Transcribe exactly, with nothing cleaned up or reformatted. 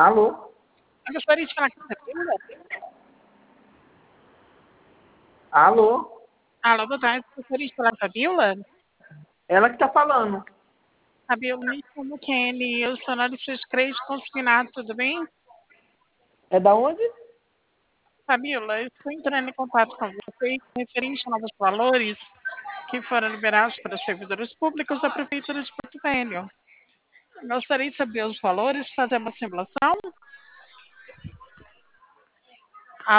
Alô? Eu gostaria de falar com a Fabiola. Alô? Alô, boa tarde. Eu gostaria de falar com a Fabiola. Ela que tá falando. Fabiola, me chamo Kenny. Eu sou analista de crédito consignado, tudo bem? É da onde? Fabiola, eu estou entrando em contato com você referente a novos valores que foram liberados para os servidores públicos da Prefeitura de Porto Velho. Eu gostaria de saber os valores, fazer uma simulação.